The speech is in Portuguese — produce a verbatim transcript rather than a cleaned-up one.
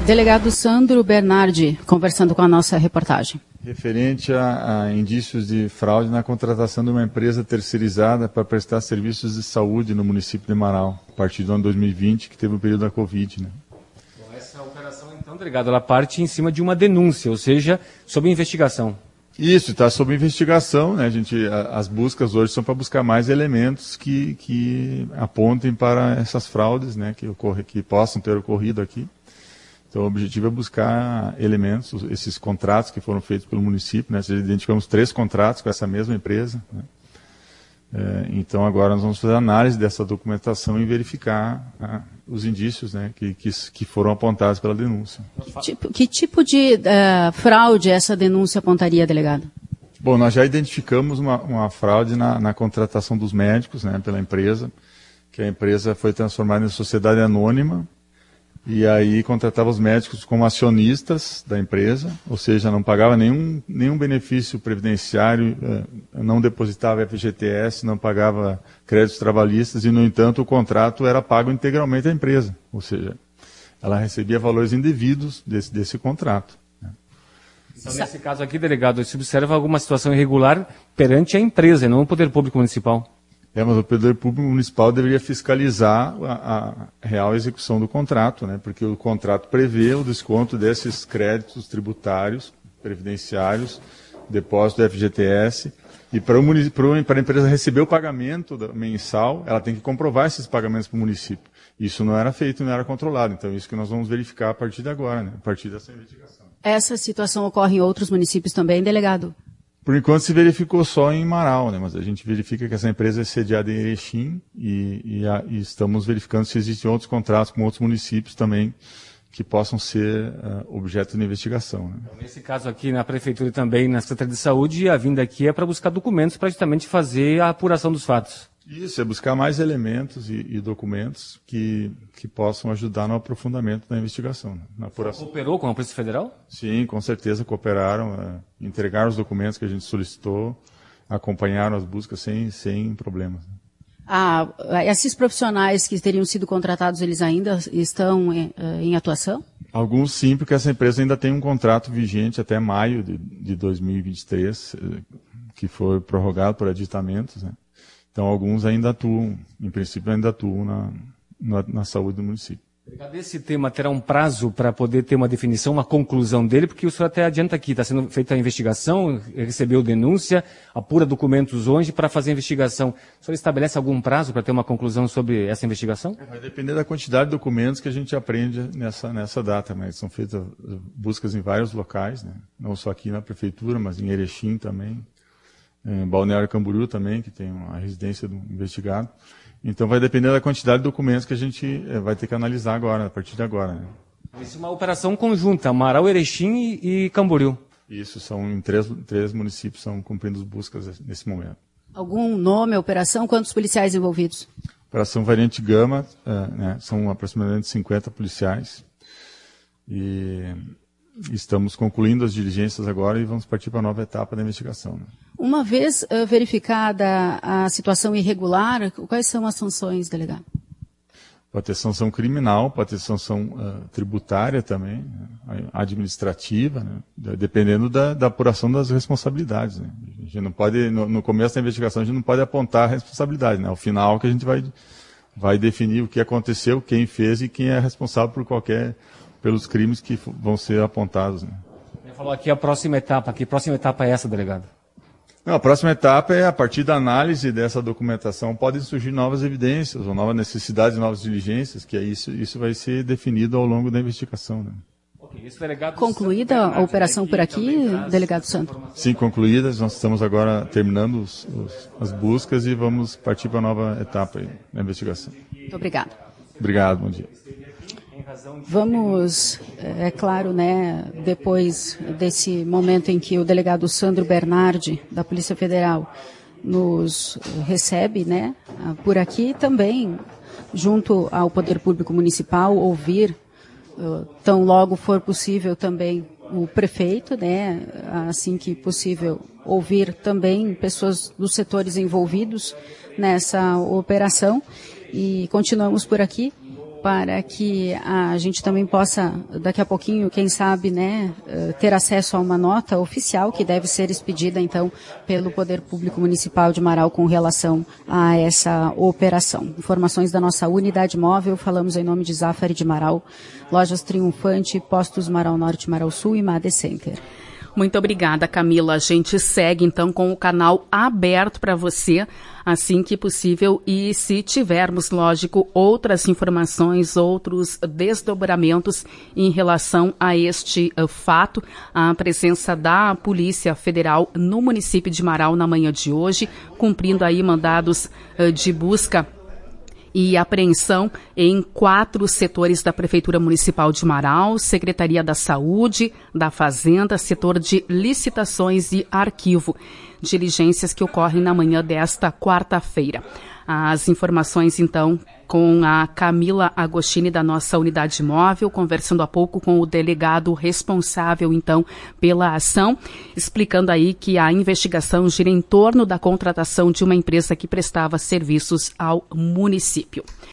Delegado Sandro Bernardi, conversando com a nossa reportagem. Referente a, a indícios de fraude na contratação de uma empresa terceirizada para prestar serviços de saúde no município de Marau, a partir do ano dois mil e vinte, que teve o período da Covid, né? Bom, essa operação, então, delegado, ela parte em cima de uma denúncia, ou seja, sob investigação. Isso, está sob investigação, né? A gente, a, as buscas hoje são para buscar mais elementos que, que apontem para essas fraudes, né? Que, ocorre, que possam ter ocorrido aqui. Então, o objetivo é buscar elementos, esses contratos que foram feitos pelo município, né? Nós identificamos três contratos com essa mesma empresa, né? É, então, agora nós vamos fazer análise dessa documentação e verificar ah, os indícios, né, que, que, que foram apontados pela denúncia. Que tipo, que tipo de uh, fraude essa denúncia apontaria, delegado? Bom, nós já identificamos uma, uma fraude na, na contratação dos médicos, né, pela empresa, que a empresa foi transformada em sociedade anônima, e aí contratava os médicos como acionistas da empresa, ou seja, não pagava nenhum, nenhum benefício previdenciário, não depositava F G T S, não pagava créditos trabalhistas e, no entanto, o contrato era pago integralmente à empresa, ou seja, ela recebia valores indevidos desse, desse contrato. Então, nesse caso aqui, delegado, se observa alguma situação irregular perante a empresa, não o Poder Público Municipal. É, mas o Poder Público Municipal deveria fiscalizar a, a real execução do contrato, né? Porque o contrato prevê o desconto desses créditos tributários, previdenciários, depósito do F G T S, e para, o, para a empresa receber o pagamento mensal, ela tem que comprovar esses pagamentos para o município. Isso não era feito, não era controlado. Então, isso que nós vamos verificar a partir de agora, né? A partir dessa investigação. Essa situação ocorre em outros municípios também, delegado? Por enquanto se verificou só em Marau, né? Mas a gente verifica que essa empresa é sediada em Erechim e, e, a, e estamos verificando se existem outros contratos com outros municípios também que possam ser uh, objeto de investigação, né? Então, nesse caso aqui na Prefeitura e também na Secretaria de Saúde, a vinda aqui é para buscar documentos para justamente fazer a apuração dos fatos. Isso, é buscar mais elementos e, e documentos que, que possam ajudar no aprofundamento da investigação, né? Na apuração. Cooperou com a Polícia Federal? Sim, com certeza cooperaram, é, entregaram os documentos que a gente solicitou, acompanharam as buscas sem, sem problemas. Ah, esses profissionais que teriam sido contratados, eles ainda estão em, em atuação? Alguns sim, porque essa empresa ainda tem um contrato vigente até maio de, de dois mil e vinte e três, que foi prorrogado por aditamentos, né? Então, alguns ainda atuam, em princípio, ainda atuam na, na, na saúde do município. Esse tema terá um prazo para poder ter uma definição, uma conclusão dele, porque o senhor até adianta aqui, está sendo feita a investigação, recebeu denúncia, apura documentos hoje para fazer a investigação. O senhor estabelece algum prazo para ter uma conclusão sobre essa investigação? Vai depender da quantidade de documentos que a gente aprende nessa, nessa data, mas são feitas buscas em vários locais, né? Não só aqui na Prefeitura, mas em Erechim também. Em Balneário Camboriú também, que tem a residência do investigado. Então vai depender da quantidade de documentos que a gente vai ter que analisar agora, a partir de agora, né? Isso é uma operação conjunta, Marau, Erechim e, e Camboriú. Isso, são em três, três municípios são cumprindo buscas nesse momento. Algum nome, operação? Quantos policiais envolvidos? Operação Variante Gama, uh, né, são aproximadamente cinquenta policiais. E estamos concluindo as diligências agora e vamos partir para a nova etapa da investigação, né? Uma vez uh, verificada a situação irregular, quais são as sanções, delegado? Pode ter sanção criminal, pode ter sanção uh, tributária também, né? Administrativa, né? Dependendo da, da apuração das responsabilidades, né? A gente não pode, no, no começo da investigação, a gente não pode apontar a responsabilidade, né? Ao final que a gente vai, vai definir o que aconteceu, quem fez e quem é responsável por qualquer, pelos crimes que vão ser apontados, né? Ele falou aqui a próxima etapa, que próxima etapa é essa, delegado? Não, a próxima etapa é, a partir da análise dessa documentação, podem surgir novas evidências, ou novas necessidades, novas diligências, que é isso, isso vai ser definido ao longo da investigação, né? Okay, esse delegado concluída a operação por aqui, delegado Santo? Sim, concluídas. Nós estamos agora terminando os, os, as buscas e vamos partir para a nova etapa aí, da investigação. Muito obrigado. Obrigado, bom dia. Vamos, é claro, né, depois desse momento em que o delegado Sandro Bernardi, da Polícia Federal, nos recebe, né, por aqui, também, junto ao Poder Público Municipal, ouvir, tão logo for possível também, o prefeito, né, assim que possível, ouvir também pessoas dos setores envolvidos nessa operação. E continuamos por aqui. para que a gente também possa, daqui a pouquinho, quem sabe, né, ter acesso a uma nota oficial que deve ser expedida, então, pelo Poder Público Municipal de Marau com relação a essa operação. Informações da nossa unidade móvel, falamos em nome de Zafari de Marau, Lojas Triunfante, Postos Marau Norte, Marau Sul e Made Center. Muito obrigada, Camila. A gente segue, então, com o canal aberto para você, assim que possível. E se tivermos, lógico, outras informações, outros desdobramentos em relação a este uh, fato, a presença da Polícia Federal no município de Marau na manhã de hoje, cumprindo aí mandados uh, de busca e apreensão em quatro setores da Prefeitura Municipal de Marau, Secretaria da Saúde, da Fazenda, setor de licitações e arquivo. Diligências que ocorrem na manhã desta quarta-feira. As informações, então, com a Camila Agostini, da nossa unidade móvel, conversando há pouco com o delegado responsável, então, pela ação, explicando aí que a investigação gira em torno da contratação de uma empresa que prestava serviços ao município.